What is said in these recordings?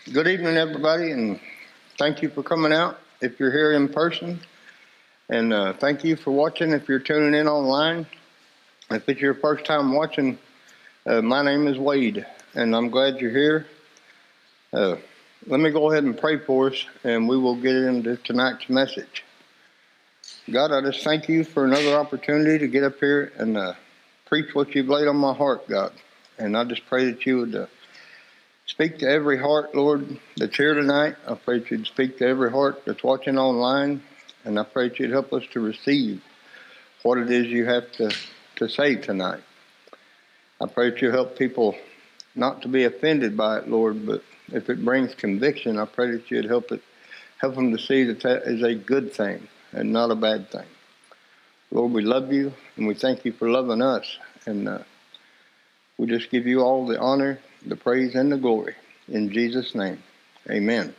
Good evening, everybody, and thank you for coming out if you're here in person. And thank you for watching if you're tuning in online. If it's your first time watching, my name is Wade, and I'm glad you're here. Let me go ahead and pray for us, and we will get into tonight's message. God, I just thank you for another opportunity to get up here and preach what you've laid on my heart, God. And I just pray that you would speak to every heart, Lord, that's here tonight. I pray that you'd speak to every heart that's watching online. And I pray that you'd help us to receive what it is you have to say tonight. I pray that you help people not to be offended by it, Lord, but if it brings conviction, I pray that you'd help them to see that is a good thing and not a bad thing. Lord, we love you, and we thank you for loving us. And we just give you all the honor, the praise, and the glory. In Jesus' name, amen.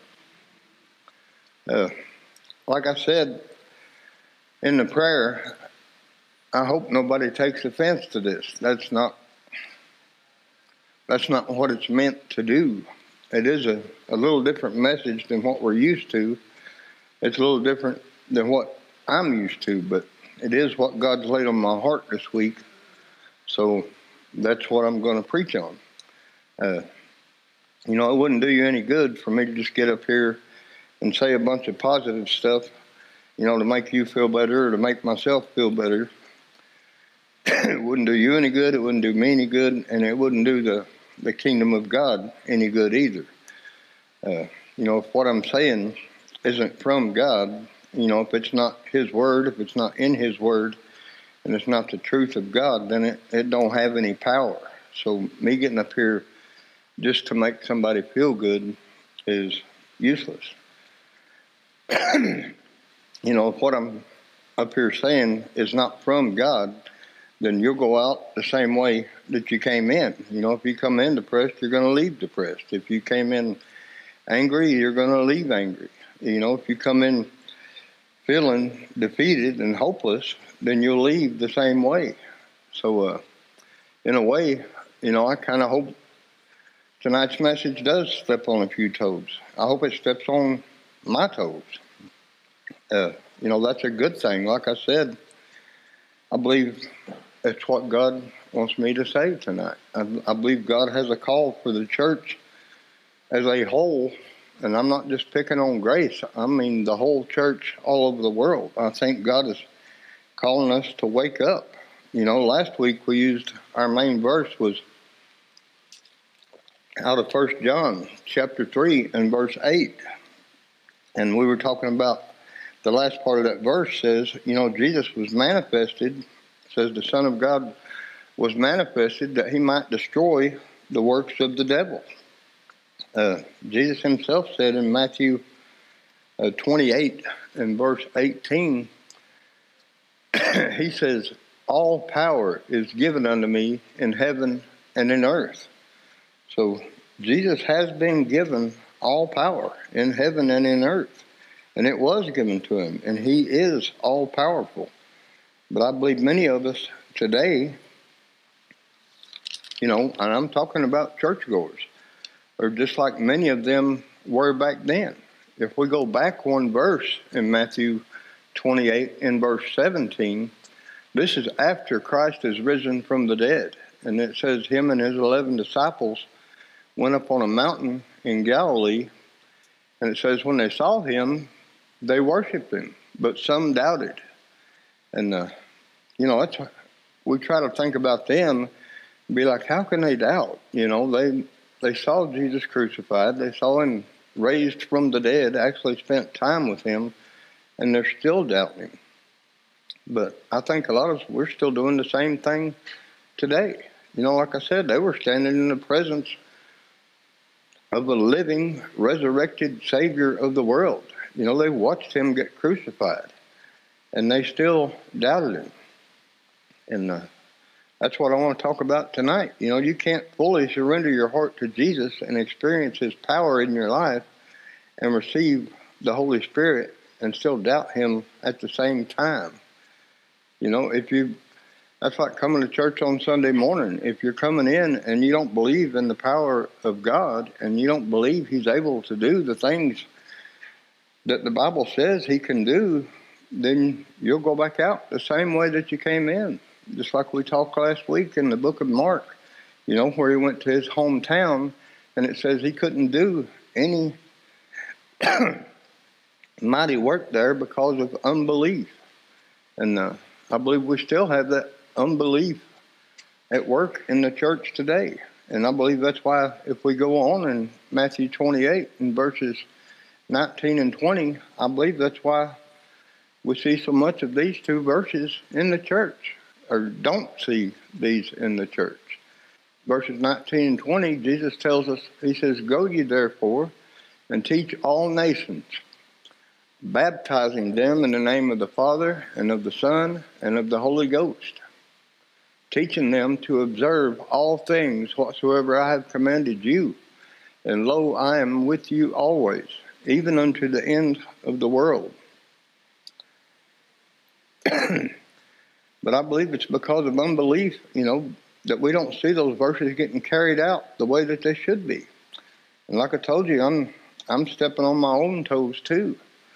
Like I said in the prayer, I hope nobody takes offense to this. That's not what it's meant to do. It is a little different message than what we're used to. It's a little different than what I'm used to, but it is what God's laid on my heart this week. So that's what I'm going to preach on. It wouldn't do you any good for me to just get up here and say a bunch of positive stuff, to make you feel better or to make myself feel better. It wouldn't do you any good. It wouldn't do me any good, and it wouldn't do the kingdom of God any good either. If what I'm saying isn't from God, if it's not His Word, if it's not in His Word, and it's not the truth of God, then it don't have any power. So me getting up here just to make somebody feel good is useless. If what I'm up here saying is not from God, then you'll go out the same way that you came in. If you come in depressed, you're going to leave depressed. If you came in angry, you're going to leave angry. If you come in feeling defeated and hopeless, then you'll leave the same way. So, in a way, I kind of hope tonight's message does step on a few toes. I hope it steps on my toes. That's a good thing. Like I said, I believe it's what God wants me to say tonight. I believe God has a call for the church as a whole, and I'm not just picking on Grace. I mean the whole church all over the world. I think God is calling us to wake up. Last week we used our main verse was out of 1 John chapter 3 and verse 8. And we were talking about the last part of that verse says, Jesus was manifested, says the Son of God was manifested that he might destroy the works of the devil. Jesus himself said in Matthew 28 and verse 18, he says, all power is given unto me in heaven and in earth. So Jesus has been given all power in heaven and in earth. And it was given to him. And he is all powerful. But I believe many of us today, and I'm talking about churchgoers, are just like many of them were back then. If we go back one verse in Matthew 28 in verse 17, this is after Christ is risen from the dead. And it says him and his 11 disciples went up on a mountain in Galilee. And it says when they saw him, they worshipped him, but some doubted. And, we try to think about them and be like, how can they doubt? They saw Jesus crucified. They saw him raised from the dead, actually spent time with him, and they're still doubting him. But I think a lot of us, we're still doing the same thing today. Like I said, they were standing in the presence of a living, resurrected Savior of the world. They watched him get crucified, and they still doubted him. And that's what I want to talk about tonight. You can't fully surrender your heart to Jesus and experience his power in your life and receive the Holy Spirit and still doubt him at the same time. If you That's like coming to church on Sunday morning. If you're coming in and you don't believe in the power of God and you don't believe He's able to do the things that the Bible says He can do, then you'll go back out the same way that you came in. Just like we talked last week in the book of Mark, where He went to His hometown, and it says He couldn't do any mighty work there because of unbelief. And I believe we still have that unbelief at work in the church today. And I believe that's why if we go on in Matthew 28 in verses 19 and 20, I believe that's why we see so much of these two verses in the church, or don't see these in the church. Verses 19 and 20, Jesus tells us, He says, "Go ye therefore and teach all nations, baptizing them in the name of the Father and of the Son and of the Holy Ghost, teaching them to observe all things whatsoever I have commanded you. And lo, I am with you always, even unto the end of the world." But I believe it's because of unbelief, that we don't see those verses getting carried out the way that they should be. And like I told you, I'm stepping on my own toes too.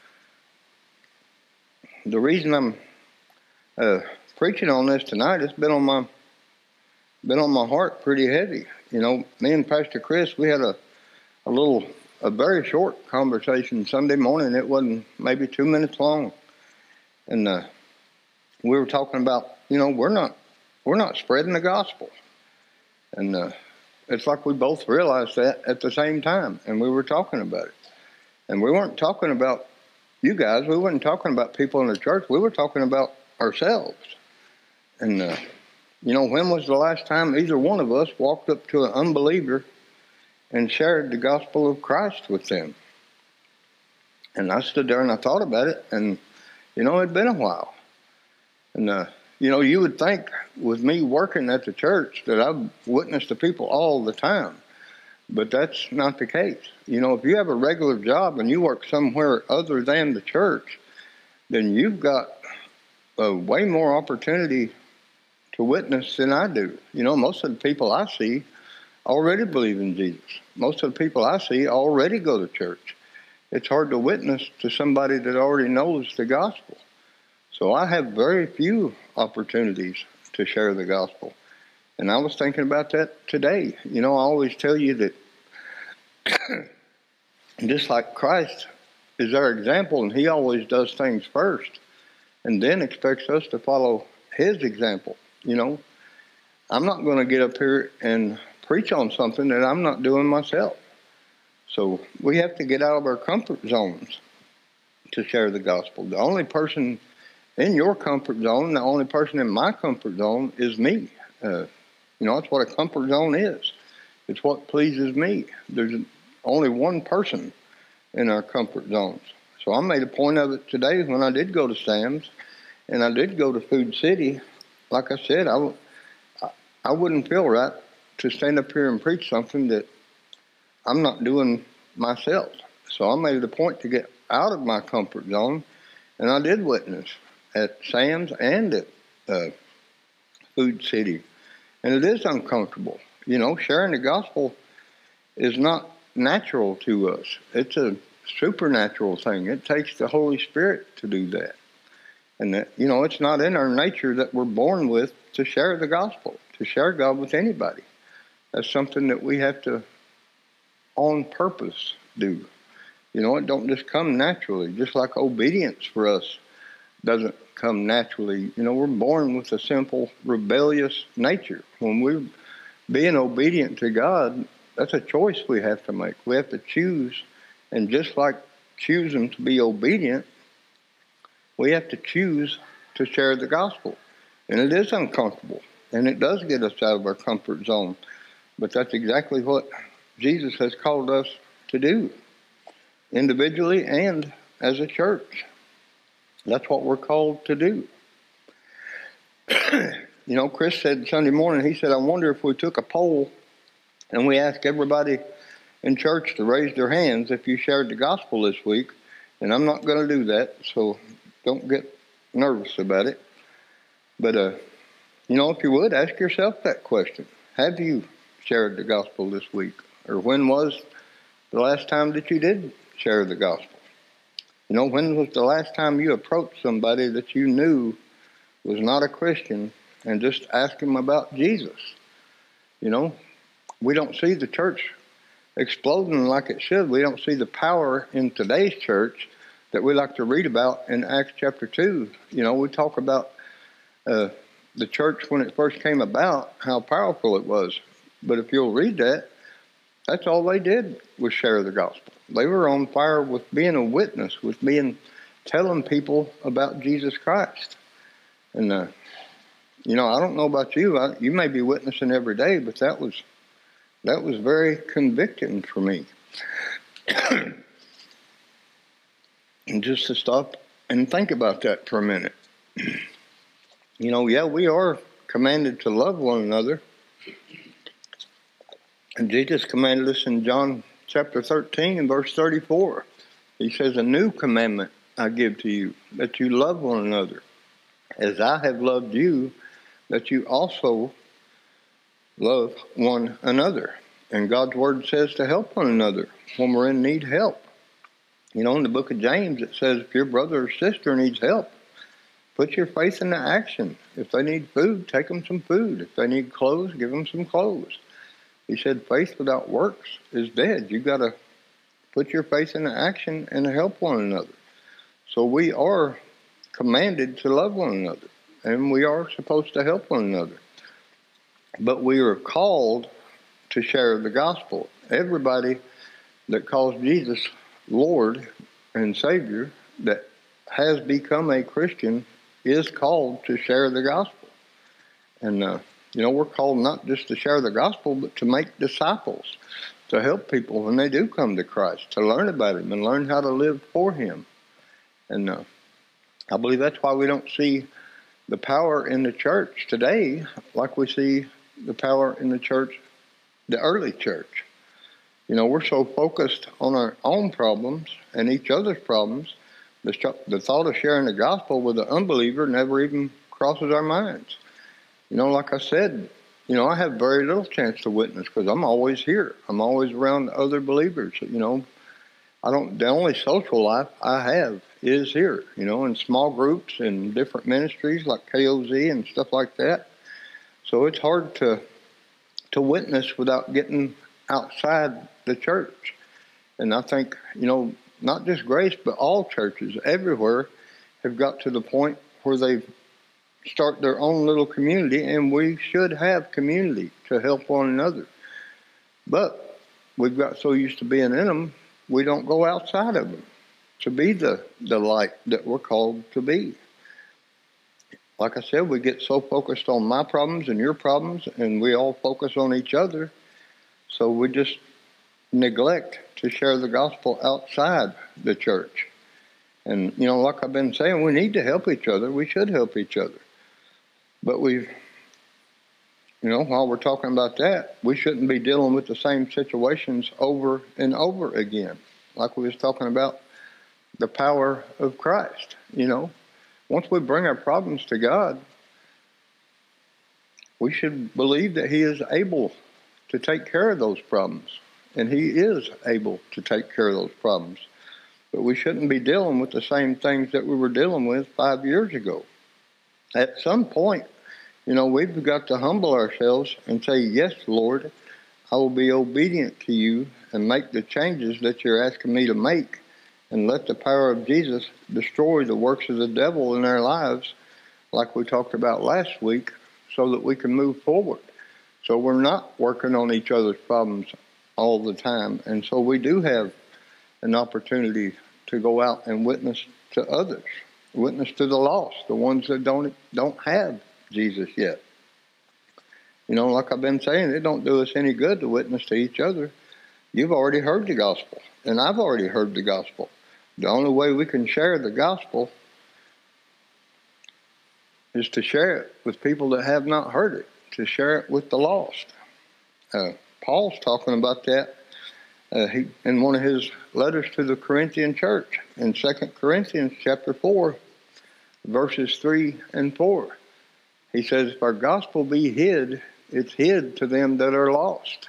The reason I'm preaching on this tonight, it's been on my heart pretty heavy. Me and Pastor Chris, we had a very short conversation Sunday morning. It wasn't maybe 2 minutes long, and we were talking about, we're not spreading the gospel, and it's like we both realized that at the same time, and we were talking about it, and we weren't talking about you guys. We weren't talking about people in the church. We were talking about ourselves. And when was the last time either one of us walked up to an unbeliever and shared the gospel of Christ with them? And I stood there and I thought about it, and it'd been a while. And you would think with me working at the church that I've witnessed to people all the time, but that's not the case. If you have a regular job and you work somewhere other than the church, then you've got way more opportunity to witness than I do. Most of the people I see already believe in Jesus. Most of the people I see already go to church. It's hard to witness to somebody that already knows the gospel. So I have very few opportunities to share the gospel. And I was thinking about that today. I always tell you that just like Christ is our example, and He always does things first and then expects us to follow His example. I'm not going to get up here and preach on something that I'm not doing myself. So we have to get out of our comfort zones to share the gospel. The only person in your comfort zone, the only person in my comfort zone is me. That's what a comfort zone is. It's what pleases me. There's only one person in our comfort zones. So I made a point of it today when I did go to Sam's and I did go to Food City. Like I said, I wouldn't feel right to stand up here and preach something that I'm not doing myself. So I made it a point to get out of my comfort zone, and I did witness at Sam's and at Food City. And it is uncomfortable. Sharing the gospel is not natural to us. It's a supernatural thing. It takes the Holy Spirit to do that. And that, it's not in our nature that we're born with to share the gospel, to share God with anybody. That's something that we have to, on purpose, do. It don't just come naturally, just like obedience for us doesn't come naturally. We're born with a simple, rebellious nature. When we're being obedient to God, that's a choice we have to make. We have to choose, and just like choosing to be obedient, we have to choose to share the gospel. And it is uncomfortable, and it does get us out of our comfort zone. But that's exactly what Jesus has called us to do, individually and as a church. That's what we're called to do. Chris said Sunday morning, he said, I wonder if we took a poll and we asked everybody in church to raise their hands if you shared the gospel this week. And I'm not going to do that, so don't get nervous about it. But If you would, ask yourself that question. Have you shared the gospel this week? Or when was the last time that you did share the gospel? When was the last time you approached somebody that you knew was not a Christian and just asked them about Jesus? We don't see the church exploding like it should. We don't see the power in today's church that we like to read about in Acts chapter 2. We talk about the church when it first came about, how powerful it was. But if you'll read that, that's all they did was share the gospel. They were on fire with being a witness, with telling people about Jesus Christ. And, I don't know about you. You may be witnessing every day, but that was very convicting for me. And just to stop and think about that for a minute. We are commanded to love one another. And Jesus commanded us in John chapter 13 and verse 34. He says, "A new commandment I give to you, that you love one another. As I have loved you, that you also love one another." And God's word says to help one another when we're in need help. In the book of James, it says if your brother or sister needs help, put your faith into action. If they need food, take them some food. If they need clothes, give them some clothes. He said faith without works is dead. You got to put your faith into action and help one another. So we are commanded to love one another, and we are supposed to help one another. But we are called to share the gospel. Everybody that calls Jesus Lord and Savior that has become a Christian is called to share the gospel. And, we're called not just to share the gospel, but to make disciples, to help people when they do come to Christ, to learn about Him and learn how to live for Him. And I believe that's why we don't see the power in the church today like we see the power in the church, the early church. We're so focused on our own problems and each other's problems, the thought of sharing the gospel with an unbeliever never even crosses our minds. Like I said, I have very little chance to witness because I'm always here. I'm always around other believers. The only social life I have is here, in small groups and different ministries like KOZ and stuff like that. So it's hard to witness without getting outside the church. And I think, not just Grace, but all churches everywhere have got to the point where they start their own little community, and we should have community to help one another. But we've got so used to being in them, we don't go outside of them to be the light that we're called to be. Like I said, we get so focused on my problems and your problems, and we all focus on each other, so we just neglect to share the gospel outside the church. And, like I've been saying, we need to help each other. We should help each other. But while we're talking about that, we shouldn't be dealing with the same situations over and over again. Like we was talking about the power of Christ. Once we bring our problems to God, we should believe that He is able to take care of those problems. And He is able to take care of those problems. But we shouldn't be dealing with the same things that we were dealing with 5 years ago. At some point, we've got to humble ourselves and say, yes, Lord, I will be obedient to you and make the changes that you're asking me to make, and let the power of Jesus destroy the works of the devil in our lives, like we talked about last week, so that we can move forward. So we're not working on each other's problems all the time. And so we do have an opportunity to go out and witness to others, witness to the lost, the ones that don't have Jesus yet. Like I've been saying, it don't do us any good to witness to each other. You've already heard the gospel, and I've already heard the gospel. The only way we can share the gospel is to share it with people that have not heard it, to share it with the lost. Paul's talking about that in one of his letters to the Corinthian church in 2 Corinthians chapter 4, verses 3 and 4. He says, if our gospel be hid, it's hid to them that are lost,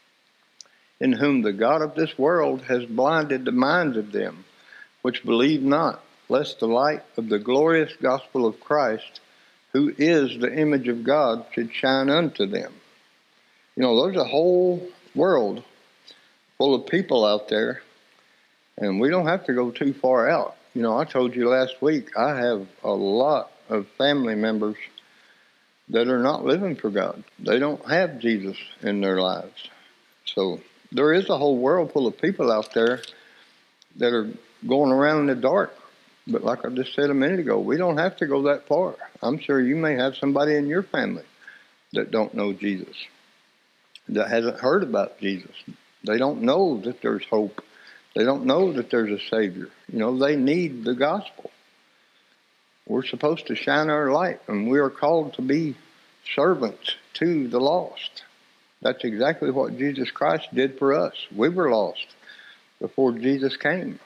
in whom the God of this world has blinded the minds of them which believe not, lest the light of the glorious gospel of Christ, who is the image of God, should shine unto them. You know, there's a whole world full of people out there, and we don't have to go too far out. You know, I told you last week, I have a lot of family members that are not living for God. They don't have Jesus in their lives. So there is a whole world full of people out there that are going around in the dark. But like I just said a minute ago, we don't have to go that far. I'm sure you may have somebody in your family that don't know Jesus, that hasn't heard about Jesus. They don't know that there's hope. They don't know that there's a Savior. You know, they need the gospel. We're supposed to shine our light, and we are called to be servants to the lost. That's exactly what Jesus Christ did for us. We were lost before Jesus came.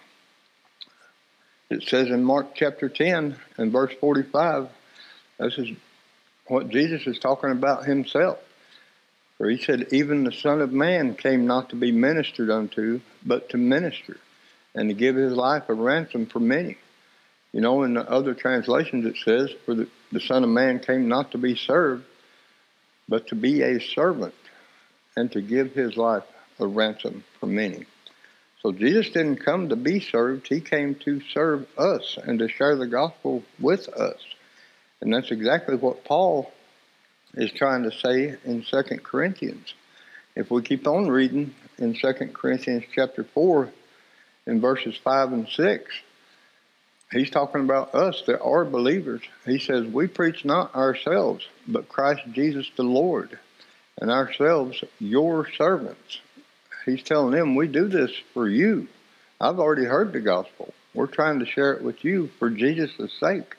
It says in Mark chapter 10 and verse 45, this is what Jesus is talking about himself. For he said, even the Son of Man came not to be ministered unto, but to minister, and to give his life a ransom for many. You know, in the other translations it says, for the Son of Man came not to be served, but to be a servant, and to give his life a ransom for many. So Jesus didn't come to be served. He came to serve us and to share the gospel with us. And that's exactly what Paul is trying to say in 2 Corinthians. If we keep on reading in 2 Corinthians chapter 4, in verses 5 and 6, he's talking about us that are believers. He says, we preach not ourselves, but Christ Jesus the Lord, and ourselves your servants. He's telling them, we do this for you. I've already heard the gospel. We're trying to share it with you for Jesus' sake.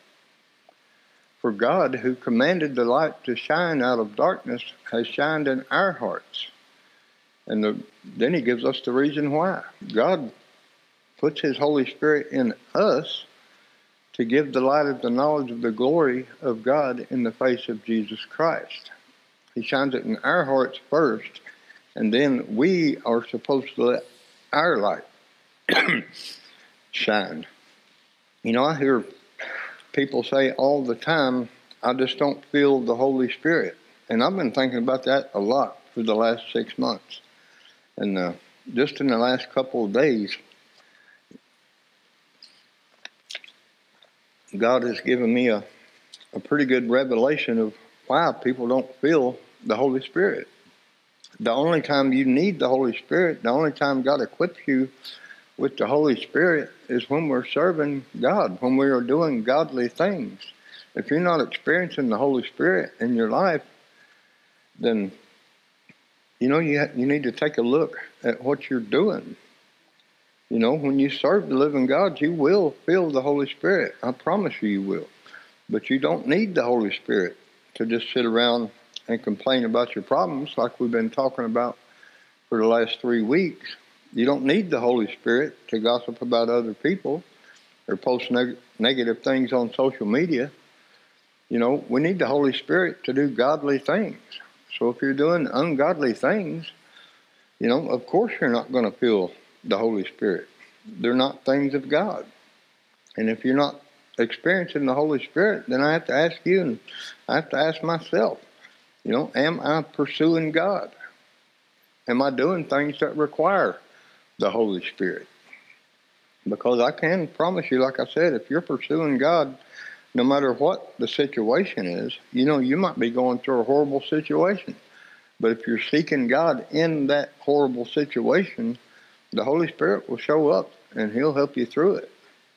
For God, who commanded the light to shine out of darkness, has shined in our hearts. And then he gives us the reason why. God puts his Holy Spirit in us to give the light of the knowledge of the glory of God in the face of Jesus Christ. He shines it in our hearts first, and then we are supposed to let our light shine. You know, I hear people say all the time, I just don't feel the Holy Spirit. And I've been thinking about that a lot for the last 6 months. And just in the last couple of days, God has given me a pretty good revelation of why people don't feel the Holy Spirit. The only time you need the Holy Spirit, the only time God equips you with the Holy Spirit is when we're serving God, when we are doing godly things. If you're not experiencing the Holy Spirit in your life, then, you know, you need to take a look at what you're doing. You know, when you serve the living God, you will feel the Holy Spirit. I promise you, you will. But you don't need the Holy Spirit to just sit around and complain about your problems like we've been talking about for the last 3 weeks. You don't need the Holy Spirit to gossip about other people or post negative things on social media. You know, we need the Holy Spirit to do godly things. So if you're doing ungodly things, you know, of course you're not going to feel the Holy Spirit. They're not things of God. And if you're not experiencing the Holy Spirit, then I have to ask you, and I have to ask myself, you know, am I pursuing God? Am I doing things that require the Holy Spirit? Because I can promise you, like I said, if you're pursuing God, no matter what the situation is, you know, you might be going through a horrible situation. But if you're seeking God in that horrible situation, the Holy Spirit will show up and he'll help you through it.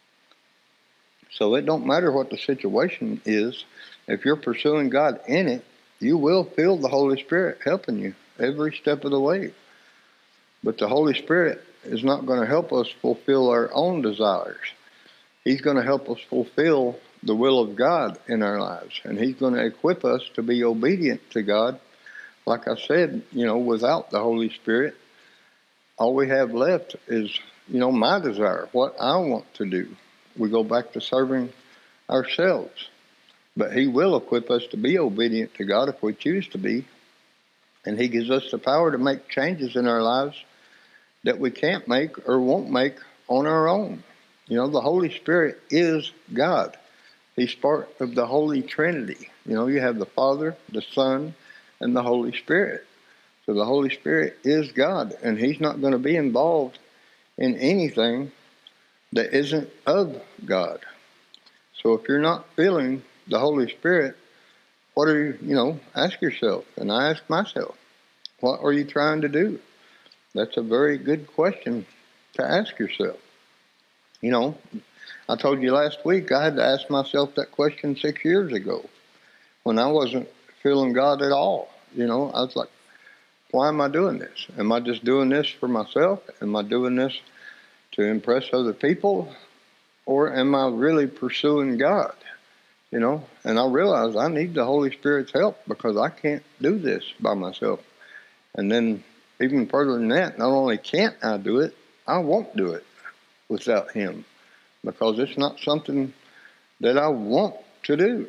So it don't matter what the situation is. If you're pursuing God in it, you will feel the Holy Spirit helping you every step of the way. But the Holy Spirit is not going to help us fulfill our own desires. He's going to help us fulfill the will of God in our lives. And he's going to equip us to be obedient to God. Like I said, you know, without the Holy Spirit, all we have left is, you know, my desire, what I want to do. We go back to serving ourselves. But he will equip us to be obedient to God if we choose to be. And he gives us the power to make changes in our lives that we can't make or won't make on our own. You know, the Holy Spirit is God. He's part of the Holy Trinity. You know, you have the Father, the Son, and the Holy Spirit. So the Holy Spirit is God, and he's not going to be involved in anything that isn't of God. So if you're not feeling the Holy Spirit, what are you, ask yourself, and I ask myself, what are you trying to do? That's a very good question to ask yourself. You know, I told you last week I had to ask myself that question 6 years ago when I wasn't feeling God at all. You know, I was like, why am I doing this? Am I just doing this for myself? Am I doing this to impress other people? Or am I really pursuing God? You know, and I realized I need the Holy Spirit's help because I can't do this by myself. And then even further than that, not only can't I do it, I won't do it without him because it's not something that I want to do.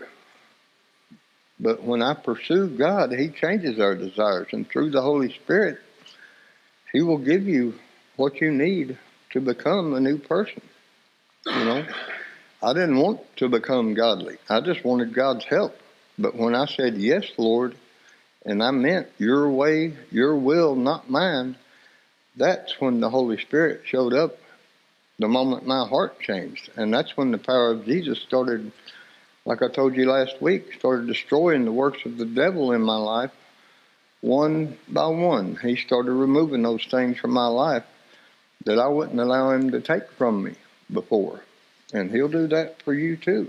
But when I pursue God, he changes our desires. And through the Holy Spirit, he will give you what you need to become a new person. You know, I didn't want to become godly. I just wanted God's help. But when I said, yes, Lord, and I meant your way, your will, not mine, that's when the Holy Spirit showed up the moment my heart changed. And that's when the power of Jesus started, like I told you last week, started destroying the works of the devil in my life one by one. He started removing those things from my life that I wouldn't allow him to take from me before. And he'll do that for you too.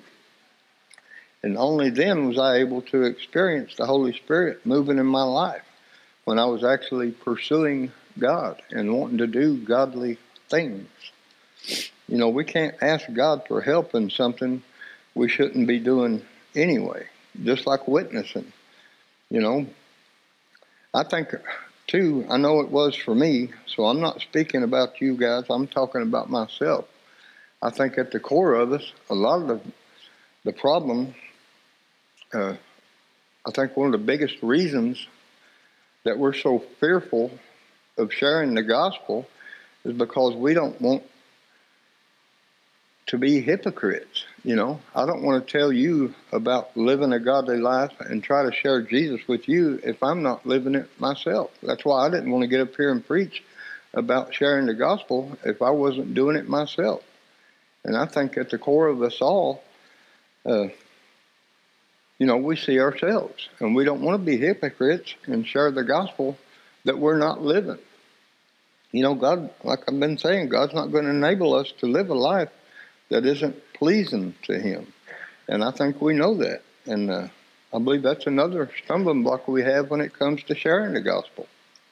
And only then was I able to experience the Holy Spirit moving in my life when I was actually pursuing God and wanting to do godly things. You know, we can't ask God for help in something we shouldn't be doing anyway, just like witnessing. You know, I think, too, I know it was for me, so I'm not speaking about you guys, I'm talking about myself. I think at the core of us, a lot of the problem, I think one of the biggest reasons that we're so fearful of sharing the gospel is because we don't want to be hypocrites. You know, I don't want to tell you about living a godly life and try to share Jesus with you if I'm not living it myself. That's why I didn't want to get up here and preach about sharing the gospel if I wasn't doing it myself. And I think at the core of us all, we see ourselves, and we don't want to be hypocrites and share the gospel that we're not living. You know, God, like I've been saying, God's not going to enable us to live a life that isn't pleasing to him. And I think we know that. And I believe that's another stumbling block we have when it comes to sharing the gospel.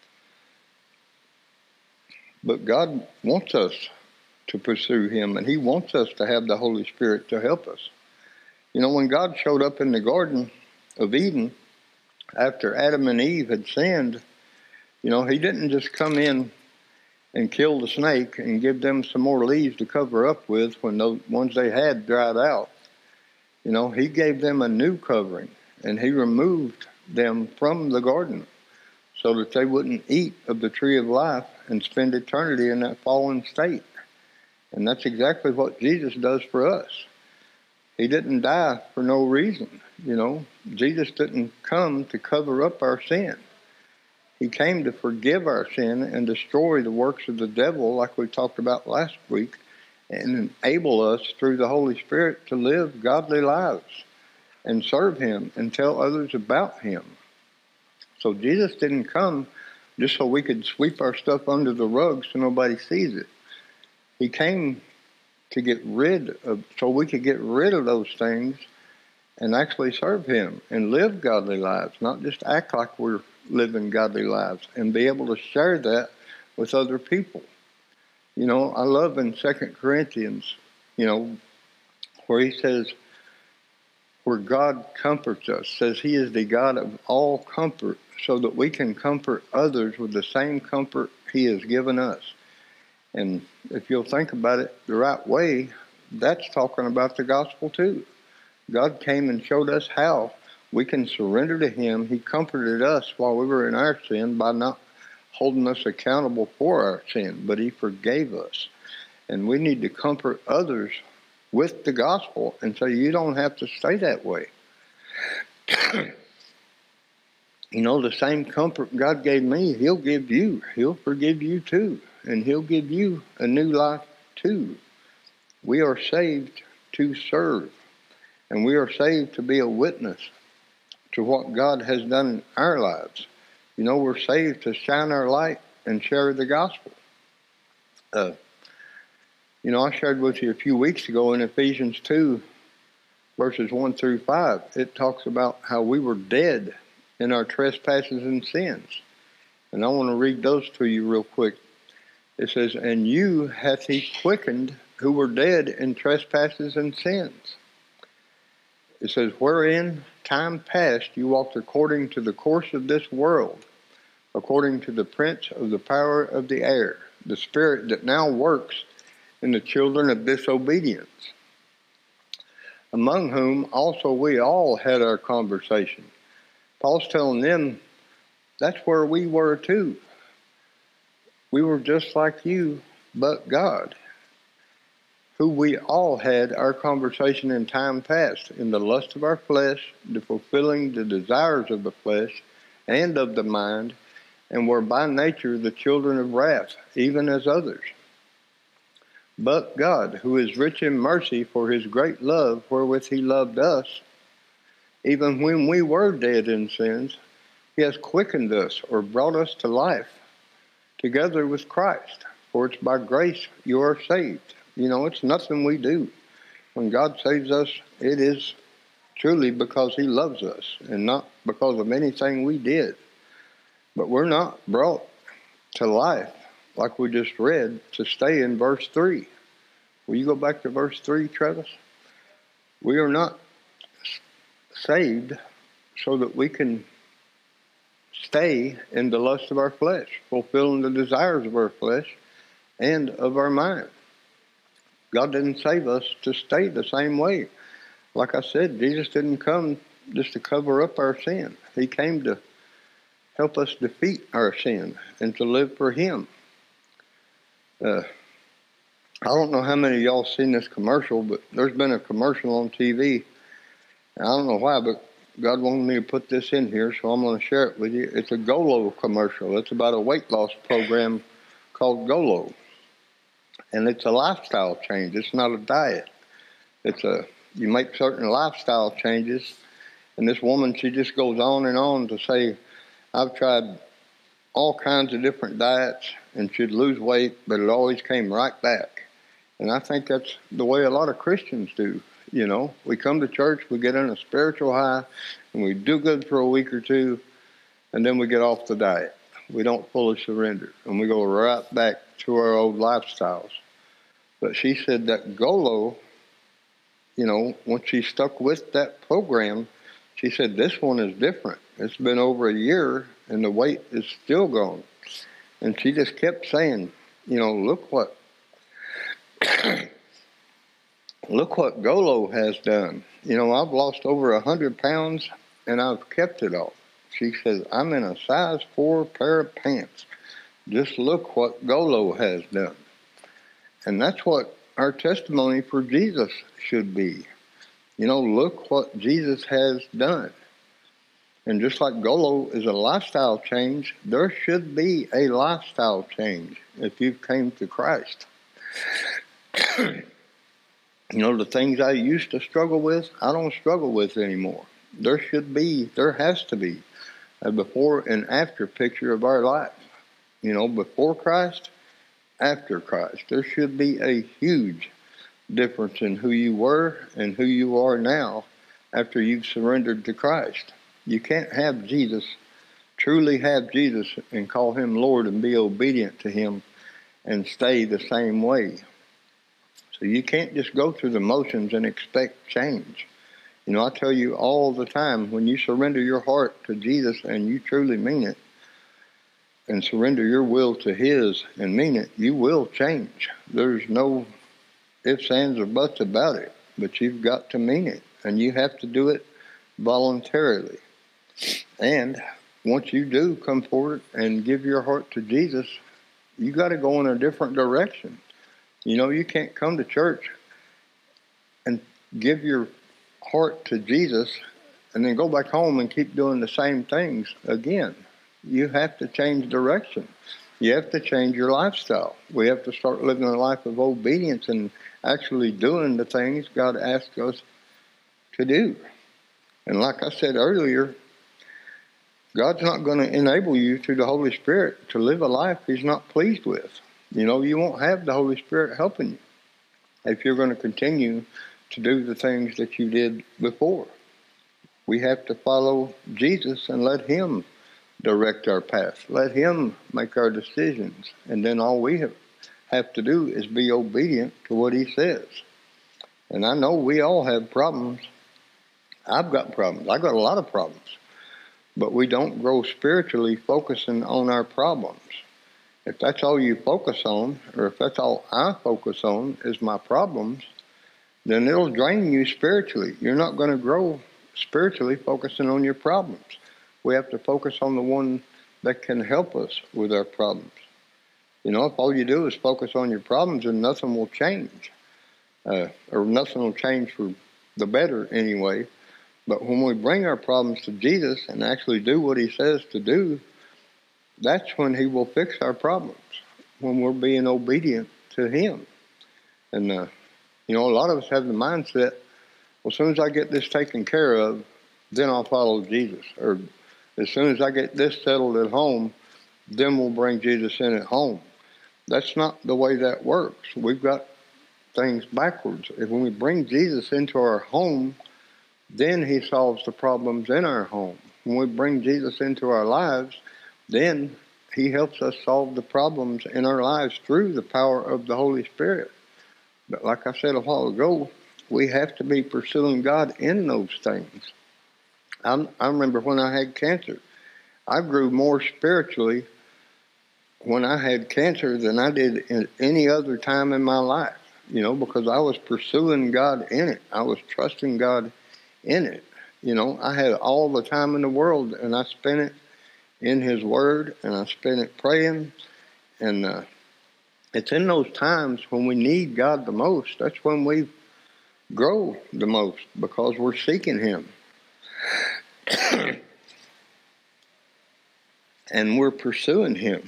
But God wants us to pursue him, and he wants us to have the Holy Spirit to help us. You know, when God showed up in the Garden of Eden after Adam and Eve had sinned, you know, he didn't just come in and kill the snake and give them some more leaves to cover up with when those ones they had dried out. You know, he gave them a new covering, and he removed them from the garden so that they wouldn't eat of the tree of life and spend eternity in that fallen state. And that's exactly what Jesus does for us. He didn't die for no reason, you know. Jesus didn't come to cover up our sin. He came to forgive our sin and destroy the works of the devil, like we talked about last week, and enable us through the Holy Spirit to live godly lives and serve him and tell others about him. So Jesus didn't come just so we could sweep our stuff under the rug so nobody sees it. He came to so we could get rid of those things and actually serve him and live godly lives, not just act like we're living godly lives, and be able to share that with other people. You know, I love in 2 Corinthians, you know, where he says, where God comforts us, says he is the God of all comfort, so that we can comfort others with the same comfort he has given us. And if you'll think about it the right way, that's talking about the gospel too. God came and showed us how we can surrender to Him. He comforted us while we were in our sin by not holding us accountable for our sin, but He forgave us. And we need to comfort others with the gospel and say, you don't have to stay that way. The same comfort God gave me, He'll give you. He'll forgive you too. And He'll give you a new life too. We are saved to serve. And we are saved to be a witness to what God has done in our lives. We're saved to shine our light and share the gospel. I shared with you a few weeks ago in Ephesians 2, verses 1 through 5, it talks about how we were dead in our trespasses and sins. And I want to read those to you real quick. It says, "And you hath He quickened who were dead in trespasses and sins." It says, "Wherein time past you walked according to the course of this world, according to the prince of the power of the air, the spirit that now works in the children of disobedience, among whom also we all had our conversation." Paul's telling them that's where we were too. We were just like you, but God, who we all had our conversation in time past, in the lust of our flesh, the fulfilling the desires of the flesh and of the mind, and were by nature the children of wrath, even as others. But God, who is rich in mercy for His great love wherewith He loved us, even when we were dead in sins, He has quickened us, or brought us to life, together with Christ. For it's by grace you are saved. It's nothing we do. When God saves us, it is truly because He loves us and not because of anything we did. But we're not brought to life, like we just read, to stay in verse 3. Will you go back to verse 3, Travis? We are not saved so that we can stay in the lust of our flesh, fulfilling the desires of our flesh and of our mind. God didn't save us to stay the same way. Like I said, Jesus didn't come just to cover up our sin. He came to help us defeat our sin and to live for Him. I don't know how many of y'all seen this commercial, but there's been a commercial on TV. I don't know why, but God wanted me to put this in here, so I'm going to share it with you. It's a GOLO commercial. It's about a weight loss program called GOLO. And it's a lifestyle change. It's not a diet. You make certain lifestyle changes. And this woman, she just goes on and on to say, I've tried all kinds of different diets and she'd lose weight, but it always came right back. And I think that's the way a lot of Christians do. We come to church, we get on a spiritual high, and we do good for a week or two, and then we get off the diet. We don't fully surrender, and we go right back to our old lifestyles. But she said that GOLO, once she stuck with that program, she said this one is different. It's been over a year, and the weight is still gone. And she just kept saying, look what GOLO has done. I've lost over 100 pounds, and I've kept it off. She says, I'm in a size 4 pair of pants. Just look what GOLO has done. And that's what our testimony for Jesus should be. Look what Jesus has done. And just like GOLO is a lifestyle change, there should be a lifestyle change if you came to Christ. The things I used to struggle with, I don't struggle with anymore. There has to be a before and after picture of our life. Before Christ, after Christ. There should be a huge difference in who you were and who you are now after you've surrendered to Christ. You can't truly have Jesus and call Him Lord and be obedient to Him and stay the same way. So you can't just go through the motions and expect change. I tell you all the time, when you surrender your heart to Jesus and you truly mean it, and surrender your will to His and mean it, you will change. There's no ifs, ands, or buts about it, but you've got to mean it and you have to do it voluntarily. And once you do come forward and give your heart to Jesus, you got to go in a different direction. You can't come to church and give your heart to Jesus and then go back home and keep doing the same things again. You have to change direction. You have to change your lifestyle. We have to start living a life of obedience and actually doing the things God asks us to do. And like I said earlier, God's not going to enable you through the Holy Spirit to live a life He's not pleased with. You won't have the Holy Spirit helping you if you're going to continue to do the things that you did before. We have to follow Jesus and let Him direct our path. Let Him make our decisions. And then all we have to do is be obedient to what He says. And I know we all have problems. I've got problems. I've got a lot of problems. But we don't grow spiritually focusing on our problems. If that's all you focus on, or if that's all I focus on is my problems, then it'll drain you spiritually. You're not going to grow spiritually focusing on your problems. We have to focus on the one that can help us with our problems. If all you do is focus on your problems, then nothing will change. Or nothing will change for the better anyway. But when we bring our problems to Jesus and actually do what He says to do, that's when He will fix our problems, when we're being obedient to Him. And, a lot of us have the mindset, well, as soon as I get this taken care of, then I'll follow Jesus. Or as soon as I get this settled at home, then we'll bring Jesus in at home. That's not the way that works. We've got things backwards. When we bring Jesus into our home, then He solves the problems in our home. When we bring Jesus into our lives, then He helps us solve the problems in our lives through the power of the Holy Spirit. But like I said a while ago, we have to be pursuing God in those things. I remember when I had cancer, I grew more spiritually when I had cancer than I did in any other time in my life, because I was pursuing God in it. I was trusting God in it. I had all the time in the world, and I spent it in His Word, and I spent it praying. And it's in those times when we need God the most. That's when we grow the most, because we're seeking Him. And we're pursuing Him.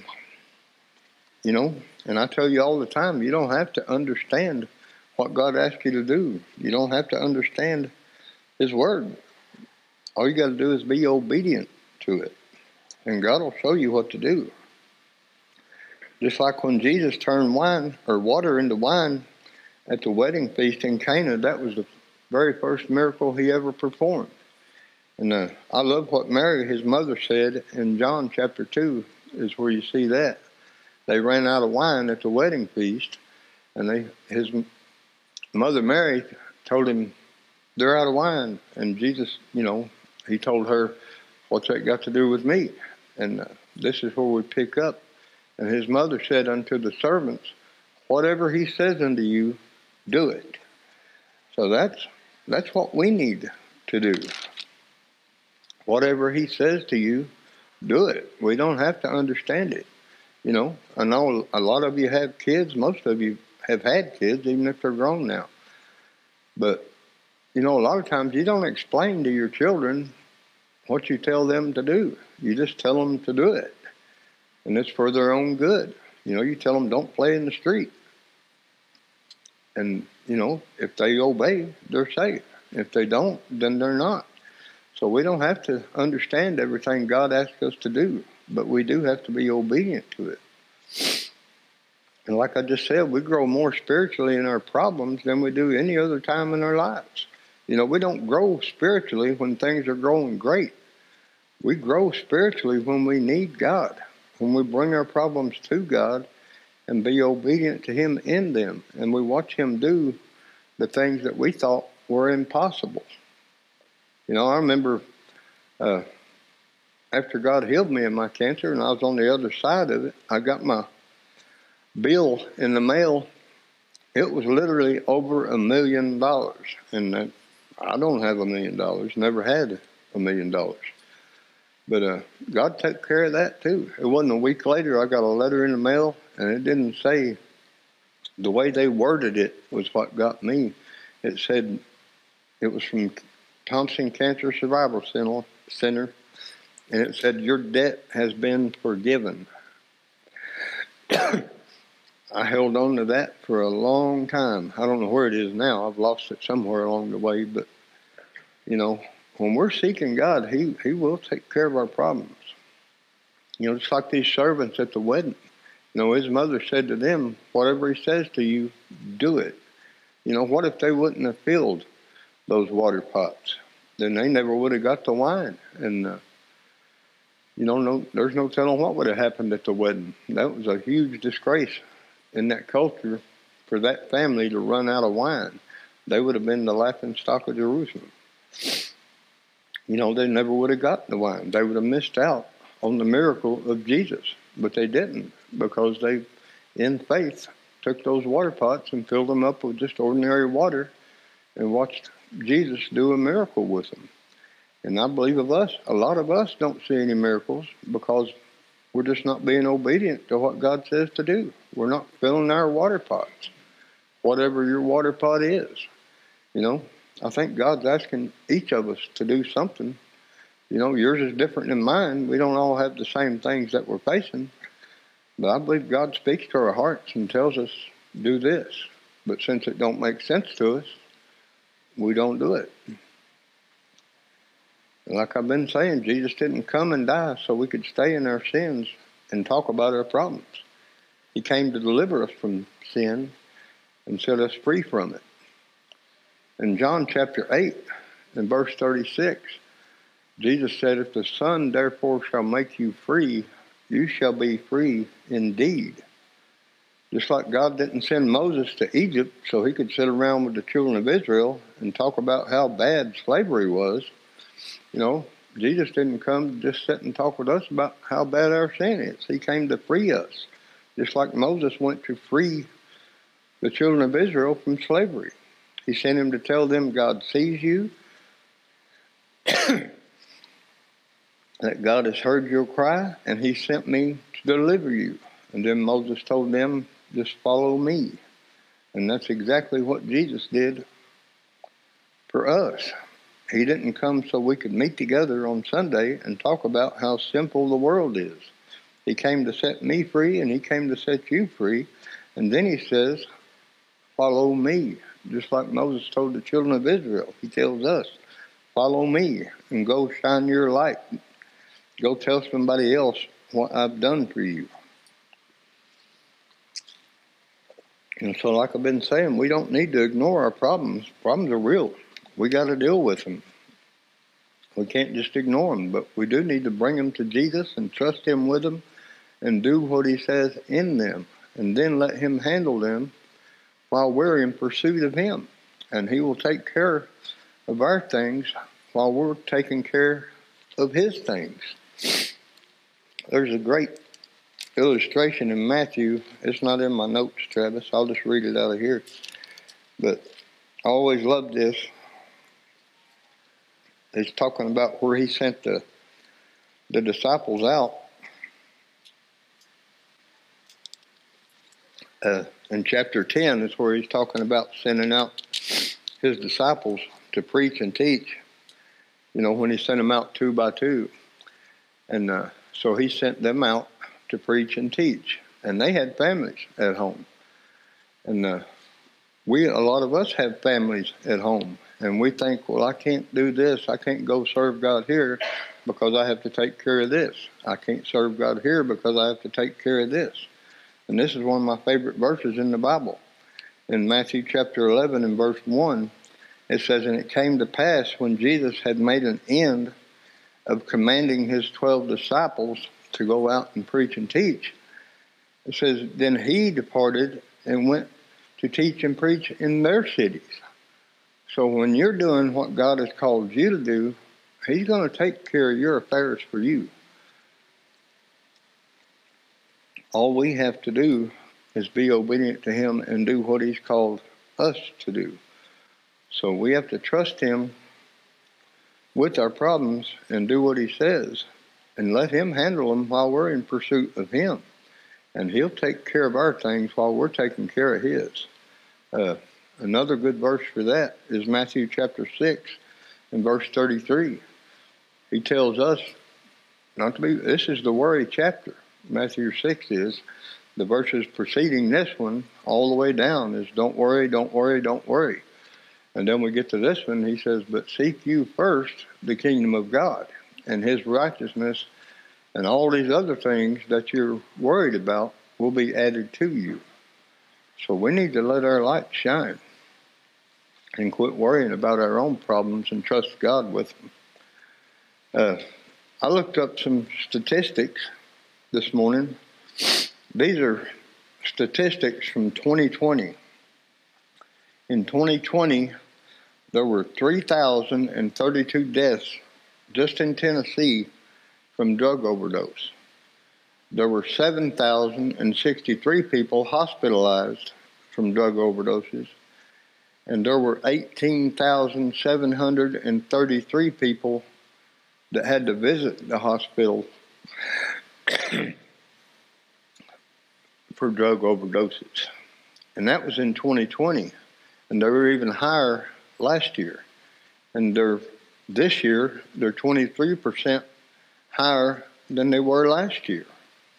And I tell you all the time, you don't have to understand what God asks you to do. You don't have to understand His Word. All you got to do is be obedient to it. And God will show you what to do. Just like when Jesus turned wine or water into wine at the wedding feast in Cana, that was the very first miracle He ever performed. And I love what Mary, His mother, said in John chapter 2, is where you see that. They ran out of wine at the wedding feast, and His mother Mary told Him, they're out of wine. And Jesus, He told her, what's that got to do with me? And this is where we pick up. And His mother said unto the servants, whatever He says unto you, do it. So that's what we need to do. Whatever He says to you, do it. We don't have to understand it. I know a lot of you have kids. Most of you have had kids, even if they're grown now. But, a lot of times you don't explain to your children what you tell them to do. You just tell them to do it. And it's for their own good. You tell them don't play in the street. And, if they obey, they're safe. If they don't, then they're not. So we don't have to understand everything God asks us to do, but we do have to be obedient to it. And like I just said, we grow more spiritually in our problems than we do any other time in our lives. We don't grow spiritually when things are growing great. We grow spiritually when we need God, when we bring our problems to God and be obedient to Him in them, and we watch Him do the things that we thought were impossible. I remember after God healed me of my cancer and I was on the other side of it, I got my bill in the mail. It was literally over $1 million. And I don't have $1 million, never had $1 million. But God took care of that too. It wasn't a week later I got a letter in the mail, and it didn't say, the way they worded it was what got me. It said it was from Thompson Cancer Survival Center, and it said, your debt has been forgiven. I held on to that for a long time. I don't know where it is now. I've lost it somewhere along the way. But, when we're seeking God, He will take care of our problems. Just like these servants at the wedding. His mother said to them, whatever He says to you, do it. What if they wouldn't have filled those water pots? Then they never would have got the wine. And, there's no telling what would have happened at the wedding. That was a huge disgrace in that culture for that family to run out of wine. They would have been the laughing stock of Jerusalem. They never would have gotten the wine. They would have missed out on the miracle of Jesus. But they didn't, because they, in faith, took those water pots and filled them up with just ordinary water and watched Jesus do a miracle with them. And I believe a lot of us don't see any miracles because we're just not being obedient to what God says to do. We're not filling our water pots, whatever your water pot is. I think God's asking each of us to do something. Yours is different than mine. We don't all have the same things that we're facing. But I believe God speaks to our hearts and tells us, do this. But since it don't make sense to us, we don't do it. Like I've been saying, Jesus didn't come and die so we could stay in our sins and talk about our problems. He came to deliver us from sin and set us free from it. In John chapter 8 and verse 36, Jesus said, if the Son therefore shall make you free, you shall be free indeed. Just like God didn't send Moses to Egypt so he could sit around with the children of Israel and talk about how bad slavery was, Jesus didn't come to just sit and talk with us about how bad our sin is. He came to free us, just like Moses went to free the children of Israel from slavery. He sent him to tell them God sees you, that God has heard your cry, and He sent me to deliver you. And then Moses told them, just follow me. And that's exactly what Jesus did for us. He didn't come so we could meet together on Sunday and talk about how simple the world is. He came to set me free, and He came to set you free. And then He says, follow me. Just like Moses told the children of Israel, He tells us, follow me and go shine your light. Go tell somebody else what I've done for you. And so like I've been saying, we don't need to ignore our problems. Problems are real. We got to deal with them. We can't just ignore them, but we do need to bring them to Jesus and trust Him with them and do what He says in them, and then let Him handle them while we're in pursuit of Him. And He will take care of our things while we're taking care of His things. There's a great illustration in Matthew. It's not in my notes, Travis. I'll just read it out of here. But I always loved this. It's talking about where He sent the disciples out. In chapter 10 is where He's talking about sending out His disciples to preach and teach. When He sent them out 2 by 2. And so He sent them out to preach and teach. And they had families at home. And a lot of us have families at home. And we think, well, I can't do this. I can't go serve God here because I have to take care of this. I can't serve God here because I have to take care of this. And this is one of my favorite verses in the Bible. In Matthew chapter 11 and verse 1, it says, and it came to pass when Jesus had made an end of commanding His 12 disciples to go out and preach and teach. It says, then He departed and went to teach and preach in their cities. So when you're doing what God has called you to do, He's going to take care of your affairs for you. All we have to do is be obedient to Him and do what He's called us to do. So we have to trust him with our problems and do what he says and let him handle them while we're in pursuit of him. And he'll take care of our things while we're taking care of his. Another good verse for that is Matthew chapter 6 and verse 33. He tells us not to be, this is the worry chapter. Matthew 6 is. The verses preceding this one, all the way down, is don't worry, don't worry, don't worry. And then we get to this one, he says, but seek you first the kingdom of God and his righteousness, and all these other things that you're worried about will be added to you. So we need to let our light shine and quit worrying about our own problems and trust God with them. I looked up some statistics this morning. These are statistics from 2020. In 2020, there were 3,032 deaths just in Tennessee from drug overdose. There were 7,063 people hospitalized from drug overdoses, and there were 18,733 people that had to visit the hospital for drug overdoses. And that was in 2020, and they were even higher last year. And this year, they're 23% higher than they were last year.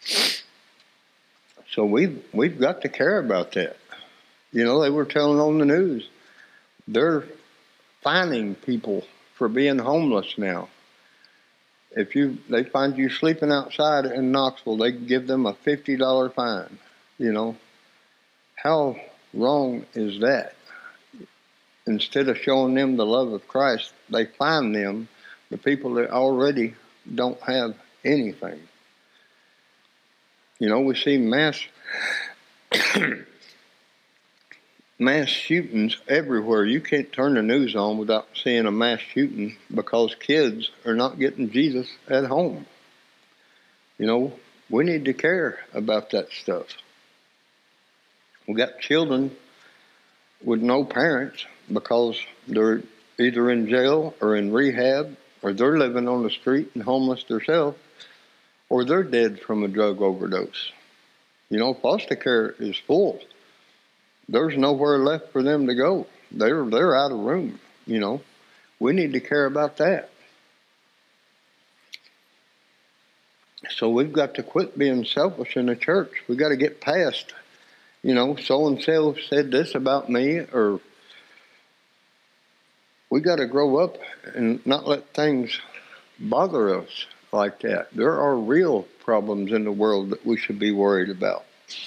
So we've got to care about that. You know, they were telling on the news, they're fining people for being homeless now. If they find you sleeping outside in Knoxville, they give them a $50 fine. You know, how wrong is that? Instead of showing them the love of Christ, they fine them, the people that already don't have anything. You know, we see mass shootings everywhere. You can't turn the news on without seeing a mass shooting because kids are not getting Jesus at home. You know, we need to care about that stuff. We got children with no parents because they're either in jail or in rehab, or they're living on the street and homeless themselves, or they're dead from a drug overdose. You know, foster care is full. There's nowhere left for them to go. They're out of room, you know. We need to care about that. So we've got to quit being selfish in the church. We've got to get past, you know, so-and-so said this about me, or we got to grow up and not let things bother us like that. There are real problems in the world that we should be worried about.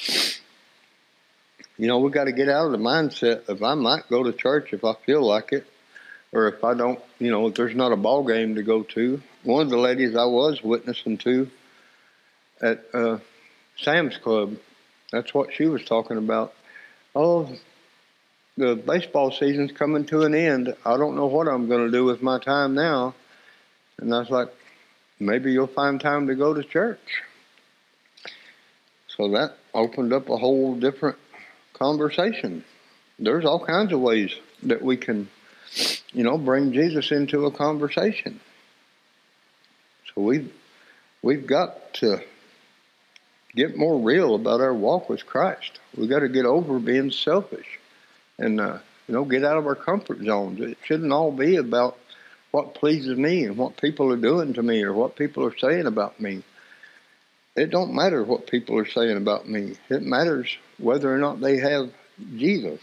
You know, we got to get out of the mindset of I might go to church if I feel like it, or if I don't, you know, if there's not a ball game to go to. One of the ladies I was witnessing to at Sam's Club, that's what she was talking about. Oh, the baseball season's coming to an end. I don't know what I'm going to do with my time now. And I was like, maybe you'll find time to go to church. So that opened up a whole different conversation. There's all kinds of ways that we can, you know, bring Jesus into a conversation. So we've got to get more real about our walk with Christ. We've got to get over being selfish and, you know, get out of our comfort zones. It shouldn't all be about what pleases me and what people are doing to me or what people are saying about me. It don't matter what people are saying about me. It matters whether or not they have Jesus.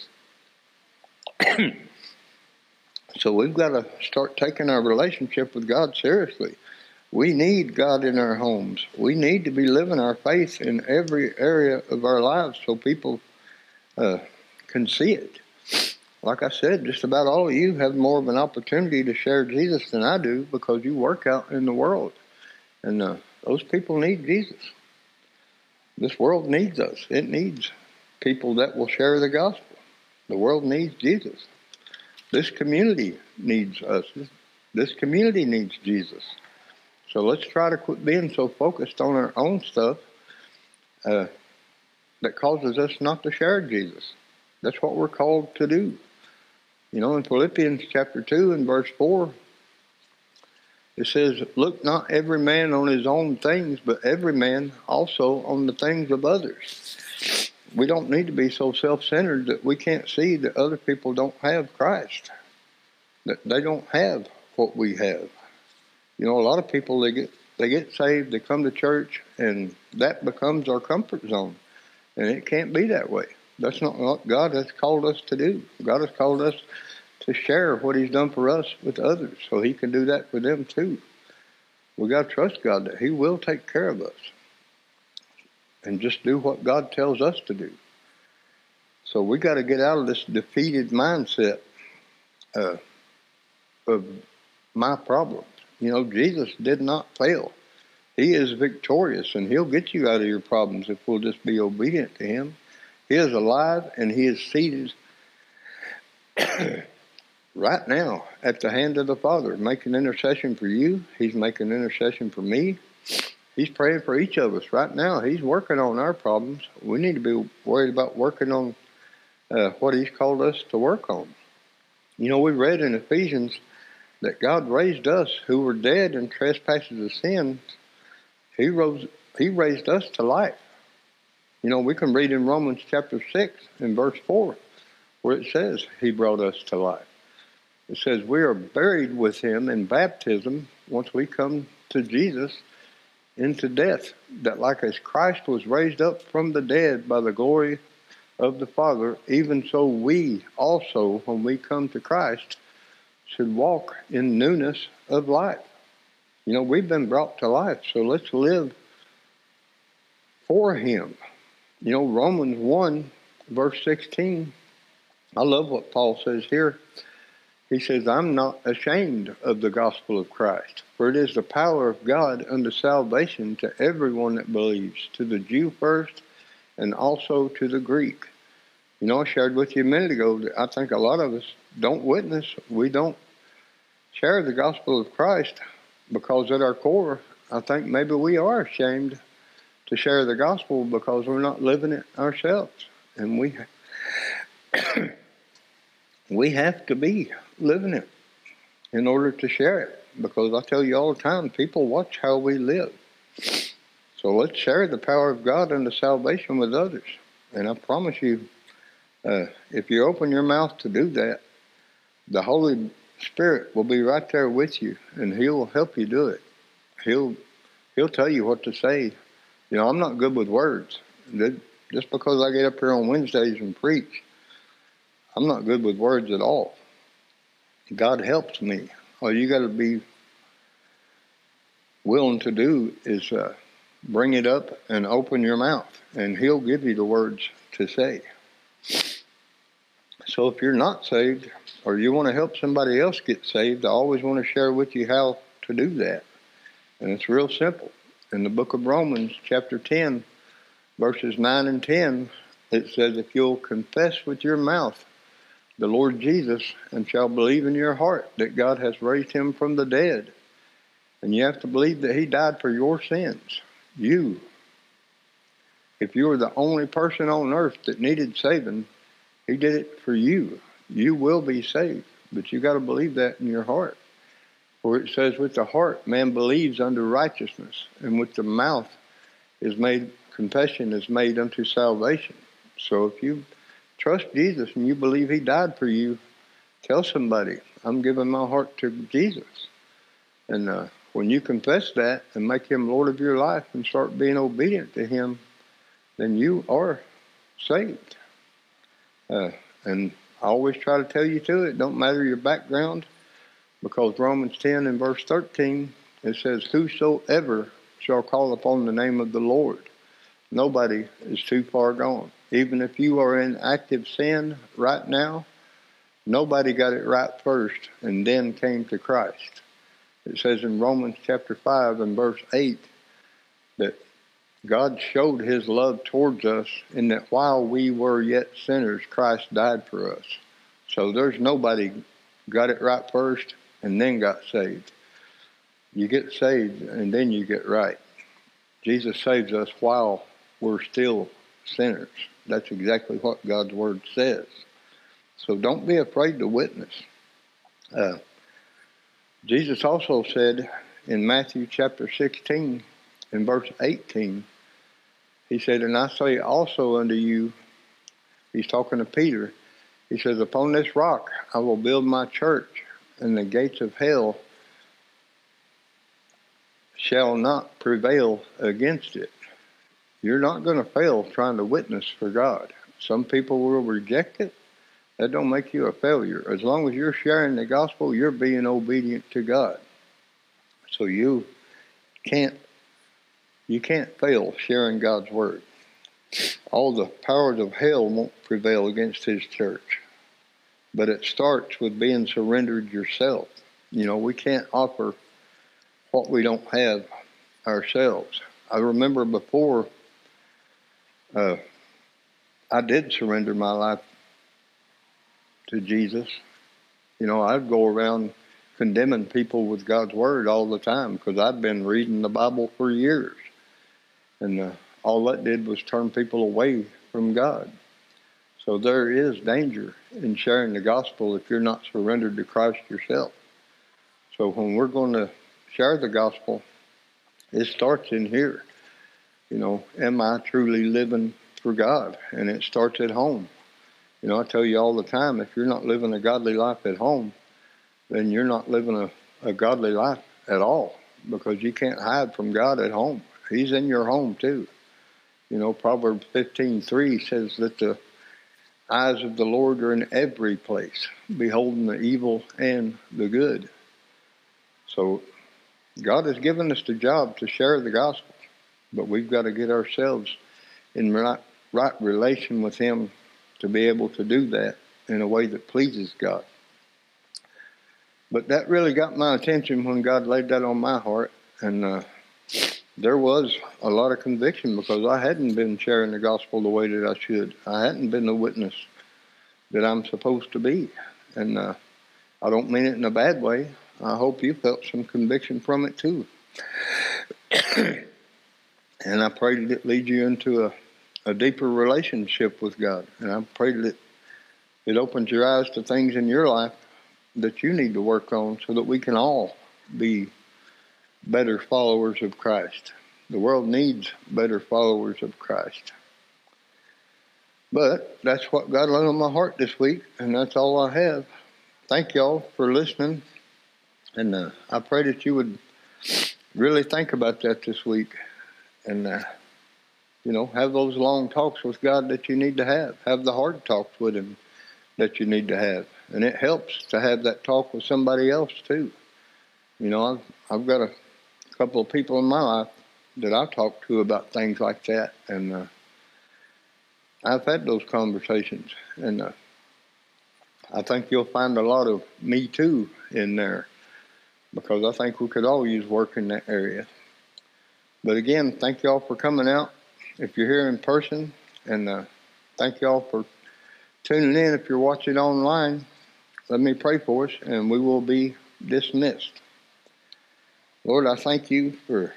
So we've got to start taking our relationship with God seriously. We need God in our homes. We need to be living our faith in every area of our lives so people can see it. Like I said, just about all of you have more of an opportunity to share Jesus than I do because you work out in the world. And those people need Jesus. This world needs us. It needs people that will share the gospel. The world needs Jesus. This community needs us. This community needs Jesus. So let's try to quit being so focused on our own stuff that causes us not to share Jesus. That's what we're called to do. In Philippians chapter 2 and verse 4, it says, look not every man on his own things, but every man also on the things of others. We don't need to be so self-centered that we can't see that other people don't have Christ, that they don't have what we have. A lot of people, they get saved, they come to church, and that becomes our comfort zone. And it can't be that way. That's not what God has called us to do. God has called us to share what he's done for us with others, so he can do that for them too. We got to trust God that he will take care of us and just do what God tells us to do. So we got to get out of this defeated mindset of my problems. Jesus did not fail. He is victorious, and he'll get you out of your problems if we'll just be obedient to him. He is alive, and he is seated right now at the hand of the Father, making intercession for you. He's making intercession for me. He's praying for each of us right now. He's working on our problems. We need to be worried about working on what he's called us to work on. We read in Ephesians that God raised us who were dead in trespasses of sin. He raised us to life. We can read in Romans chapter 6 and verse 4 where it says he brought us to life. It says we are buried with him in baptism once we come to Jesus into death, that like as Christ was raised up from the dead by the glory of the Father, even so we also, when we come to Christ, should walk in newness of life. We've been brought to life, so let's live for him. Romans 1, verse 16, I love what Paul says here. He says, I'm not ashamed of the gospel of Christ, for it is the power of God unto salvation to everyone that believes, to the Jew first and also to the Greek. I shared with you a minute ago that I think a lot of us don't witness. We don't share the gospel of Christ because at our core, I think maybe we are ashamed to share the gospel because we're not living it ourselves. And we have to be living it in order to share it, because I tell you all the time, people watch how we live. So let's share the power of God unto salvation with others. And I promise you, if you open your mouth to do that, the Holy Spirit will be right there with you, and he'll help you do it. He'll tell you what to say. I'm not good with words. Just because I get up here on Wednesdays and preach, I'm not good with words at all. God helps me. All you got to be willing to do is bring it up and open your mouth, and he'll give you the words to say. So if you're not saved, or you want to help somebody else get saved, I always want to share with you how to do that. And it's real simple. In the book of Romans, chapter 10, verses 9 and 10, it says, if you'll confess with your mouth the Lord Jesus and shall believe in your heart that God has raised him from the dead, and you have to believe that he died for your sins. If you were the only person on earth that needed saving, he did it for you. You will be saved, but you got to believe that in your heart. For it says, with the heart man believes unto righteousness, and with the mouth confession is made unto salvation. So if you trust Jesus and you believe he died for you, tell somebody, I'm giving my heart to Jesus. And when you confess that and make him Lord of your life and start being obedient to him, then you are saved. And I always try to tell you to it. Don't matter your background, because Romans 10 and verse 13, it says, whosoever shall call upon the name of the Lord. Nobody is too far gone. Even if you are in active sin right now, nobody got it right first and then came to Christ. It says in Romans chapter 5 and verse 8 that God showed his love towards us in that while we were yet sinners, Christ died for us. So there's nobody got it right first and then got saved. You get saved and then you get right. Jesus saves us while we're still sinners. That's exactly what God's word says. So don't be afraid to witness. Jesus also said in Matthew chapter 16, in verse 18, he said, and I say also unto you, he's talking to Peter, he says, upon this rock I will build my church, and the gates of hell shall not prevail against it. You're not going to fail trying to witness for God. Some people will reject it. That don't make you a failure. As long as you're sharing the gospel, you're being obedient to God. So you can't fail sharing God's word. All the powers of hell won't prevail against his church. But it starts with being surrendered yourself. We can't offer what we don't have ourselves. I remember before I did surrender my life to Jesus, I'd go around condemning people with God's word all the time because I'd been reading the Bible for years. And all that did was turn people away from God. So there is danger in sharing the gospel if you're not surrendered to Christ yourself. So when we're going to share the gospel, it starts in here. Am I truly living for God? And it starts at home. I tell you all the time, if you're not living a godly life at home, then you're not living a godly life at all, because you can't hide from God at home. He's in your home too. Proverbs 15:3 says that the eyes of the Lord are in every place, beholding the evil and the good. So God has given us the job to share the gospel, but we've got to get ourselves in right relation with him to be able to do that in a way that pleases God. But that really got my attention when God laid that on my heart, and there was a lot of conviction because I hadn't been sharing the gospel the way that I should. I hadn't been the witness that I'm supposed to be, and I don't mean it in a bad way. I hope you felt some conviction from it too. And I pray that it leads you into a deeper relationship with God. And I pray that it opens your eyes to things in your life that you need to work on so that we can all be better followers of Christ. The world needs better followers of Christ. But that's what God laid on my heart this week, and that's all I have. Thank y'all for listening. And I pray that you would really think about that this week and, have those long talks with God that you need to have. Have the hard talks with him that you need to have. And it helps to have that talk with somebody else too. I've got a couple of people in my life that I talk to about things like that. And I've had those conversations. And I think you'll find a lot of me too in there, because I think we could all use work in that area. But again, thank y'all for coming out if you're here in person, and thank y'all for tuning in if you're watching online. Let me pray for us, and we will be dismissed. Lord, I thank you for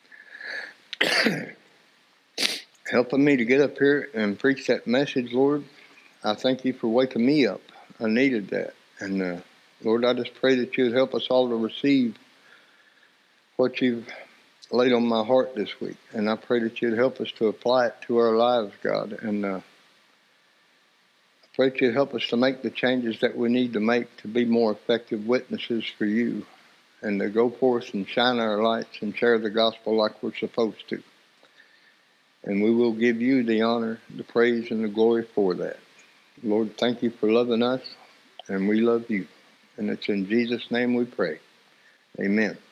helping me to get up here and preach that message, Lord. I thank you for waking me up. I needed that. And Lord, I just pray that you would help us all to receive what you've laid on my heart this week. And I pray that you'd help us to apply it to our lives, God. And I pray that you'd help us to make the changes that we need to make to be more effective witnesses for you, and to go forth and shine our lights and share the gospel like we're supposed to. And we will give you the honor, the praise, and the glory for that. Lord, thank you for loving us, and we love you. And it's in Jesus' name we pray. Amen.